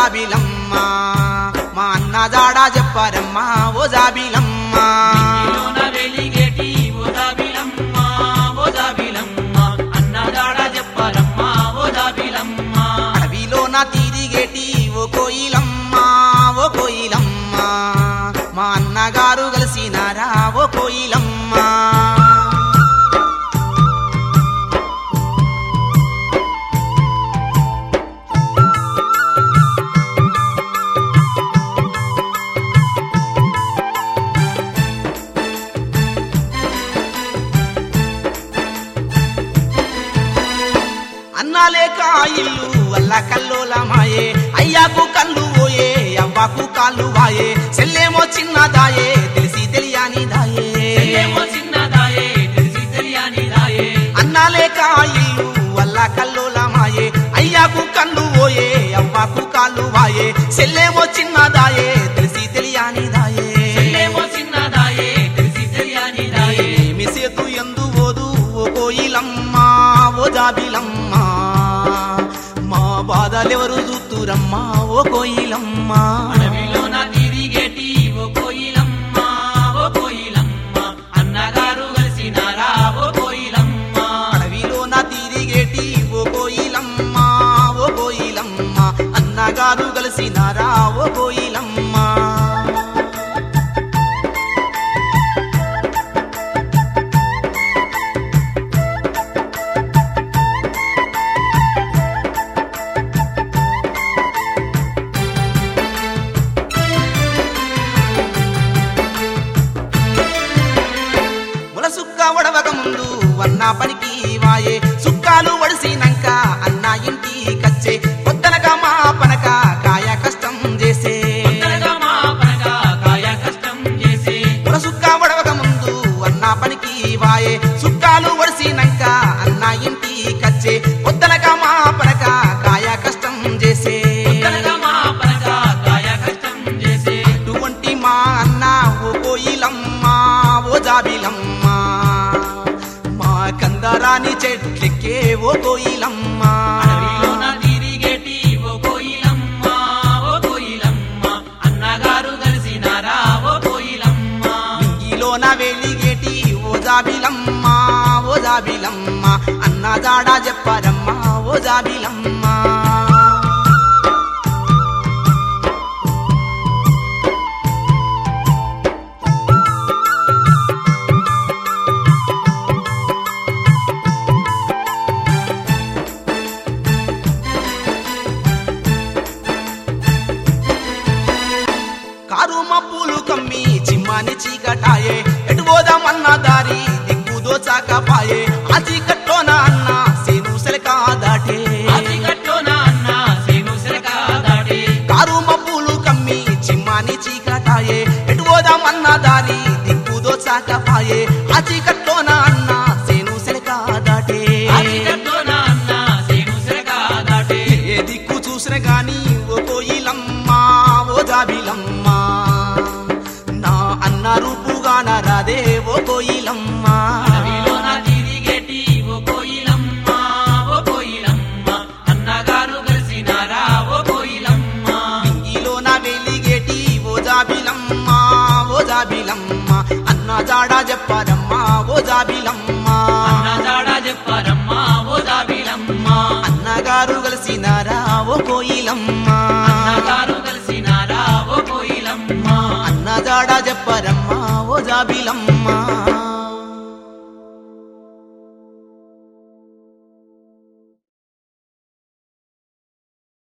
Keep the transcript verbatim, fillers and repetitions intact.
జాబిలమ్మ మా అన్న జాడా చెప్పారమ్మా ఓ జాబిలమ్మ వెలిగేటి ఓ జాబిలమ్మ ఓ జాబిలమ్మ అన్న జాడా చెప్పారమ్మా ఓ జాబిలమ్మ అడవిలో నా తిరిగేటి ఓ కోయిలమ్మ ఓ కోయిలమ్మ మా అన్నగారు కలిసినారా ఓ కోయిలమ్మ అన్నాలేక ఇల్లు వల్ల కల్లోలమాయే అయ్యాకు కళ్ళు పోయే అవ్వకు కాళ్ళు వాయే సెల్లేమో చిన్నదాయే తెలిసి తెలియని దాయే ఏమో చిన్నదాయే తెలిసి తెలియని దాయే అన్నాలేక ఇల్లు వల్ల కల్లోలమాయే అయ్యాకు కళ్ళు పోయే అవ్వకు కాళ్ళు వాయే సెల్లేమో చిన్నదాయే తెలిసి తెలియని దాయే ఏమో చిన్నదాయే తెలిసి తెలియని దాయే ఏమి సేతు ఎందు ఓదు ఓ కోయిలమ్మ ఓ జాబిలమ్మ మా బాధలెవరు చూతురమ్మా ఓ కోయిలమ్మ అడవిలో నా తిరిగేటి ఓ కోయిలమ్మ ఓ కోయిలమ్మ అన్నగారు కలిసినారా ఓ కోయిలమ్మ అడవిలో నా తిరిగేటి ఓ కోయిలమ్మ ఓ కోయిలమ్మ అన్నగారు కలిసినారా ఓ కోయిలమ్మ సుక్క వడవక ముందు అన్న పనికి వాయే సుక్కాలు వడిసినాక అన్న ఇంటి కచ్చే పొద్దనక మా పనక కాయ కష్టం చేసే తొందరగా మా పనగా కాయ కష్టం చేసి సుక్క వడవక ముందు అన్న పనికి వాయే సుక్కాలు వడిసినాక అన్న ఇంటి కచ్చే పొద్దనక మా పనక కాయ కష్టం చేసే తొందరగా మా పనగా కాయ కష్టం చేసి అటువంటి మా అన్న ఓ కోయిలమ్మ ఓ జాబిలమ్మ మా కందరాని చెట్లెక్కే ఓ కోయిలమ్మ అడవిలో నా తిరిగేటి ఓ కోయిలమ్మ ఓ కోయిలమ్మ అన్నగారు కలిసినారా ఓ కోయిలమ్మ ఇంగిలో నా వెలిగేటి ఓ జాబిలమ్మ ఓ జాబిలమ్మ అన్న జాడా చెప్పారమ్మా ఓ జాబిలమ్మ కారు మబ్బులు కమ్మి చిమ్మాని చీకటాయే ఎటు పోదామన్న దారి దిక్కు దోచాకపాయే ఆ చీకట్లోన అన్న సేను సెలకా దాటే ఆదిగట్టున అన్న సేను సిరక దాటి కారు మబ్బులు కమ్మి చిమ్మాని చీకటాయే ఎటు పోదామన్న దారి దిక్కు దోచాకపాయే ఆ చీకట్లోన అన్న సేను సెలకా దాటే ఆదిగట్టున అన్న సేను సిరక దాటి ఏ దిక్కు చూసిన గాని ఓ కోయిలమ్మ ఓ జాబిలమ్మ నా అన్న రూపుగాన రాదే ఓ కోయిలమ్మ అడవిలో నా తిరిగేటి ఓ కోయిలమ్మ ఓ కోయిలమ్మ అన్నగారు కలిసినారా ఓ కోయిలమ్మ ఇంగిలో నా వెలిగేటి ఓ జాబిలమ్మ ఓ జాబిలమ్మ అన్న జాడా చెప్పారమ్మా ఓ జాబిలమ్మ అన్న జాడా చెప్పారమ్మా ఓ జాబిలమ్మ అన్నగారు కలిసినారా ఓ కోయిలమ్మ అన్నగారు కలిసినారా ఓ కోయిలమ్మ అన్న జాడా చెప్పారమ్మా